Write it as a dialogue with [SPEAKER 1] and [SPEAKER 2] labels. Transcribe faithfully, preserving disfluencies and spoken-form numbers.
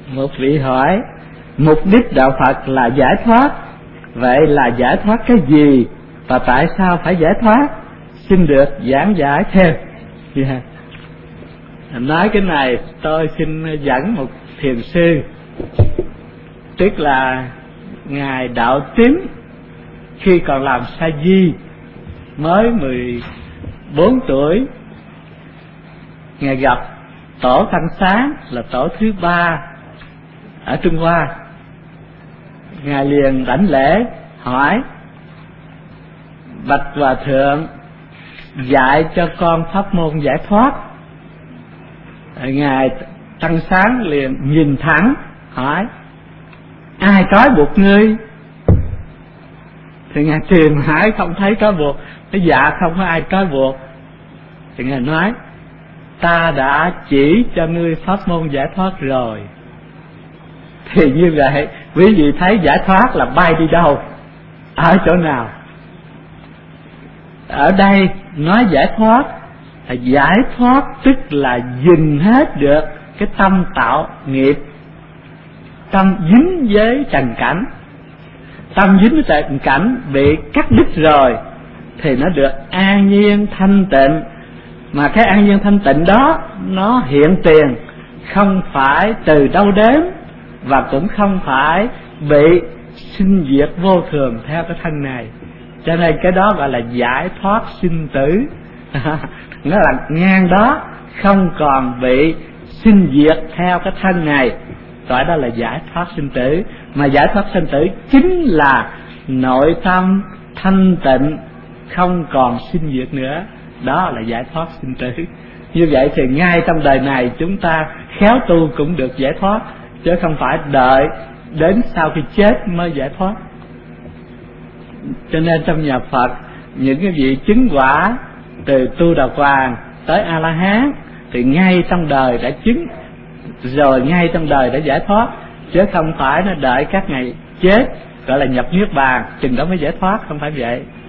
[SPEAKER 1] Một vị hỏi, mục đích đạo Phật là giải thoát, vậy là giải thoát cái gì và tại sao phải giải thoát? Xin được giảng giải thêm. Yeah. Nói cái này tôi xin dẫn một thiền sư, tức là ngài Đạo Tín, khi còn làm sa di mới mười bốn tuổi, ngài gặp tổ Tăng Sáng là tổ thứ ba ở Trung Hoa. Ngài liền đảnh lễ hỏi, bạch hòa thượng, dạy cho con pháp môn giải thoát. Ngài Tăng Sáng liền nhìn thẳng hỏi, ai trói buộc ngươi? Thì ngài tìm hỏi không thấy trói buộc. Cái dạ không có ai trói buộc. Thì ngài nói, ta đã chỉ cho ngươi pháp môn giải thoát rồi. Thì như vậy quý vị thấy giải thoát là bay đi đâu, ở chỗ nào? Ở đây nói giải thoát là giải thoát, tức là dừng hết được cái tâm tạo nghiệp, tâm dính với trần cảnh. Tâm dính với trần cảnh bị cắt đứt rồi thì nó được an nhiên thanh tịnh. Mà cái an nhiên thanh tịnh đó nó hiện tiền, không phải từ đâu đến, và cũng không phải bị sinh diệt vô thường theo cái thân này. Cho nên cái đó gọi là giải thoát sinh tử. Nó là ngang đó, không còn bị sinh diệt theo cái thân này, gọi đó là giải thoát sinh tử. Mà giải thoát sinh tử chính là nội tâm thanh tịnh, không còn sinh diệt nữa, đó là giải thoát sinh tử. Như vậy thì ngay trong đời này chúng ta khéo tu cũng được giải thoát, chứ không phải đợi đến sau khi chết mới giải thoát. Cho nên trong nhà Phật, những cái vị chứng quả từ Tu Đà Hoàng tới A La Hán thì ngay trong đời đã chứng rồi, ngay trong đời đã giải thoát, chứ không phải nó đợi các ngày chết gọi là nhập niết bàn chừng đó mới giải thoát, không phải vậy.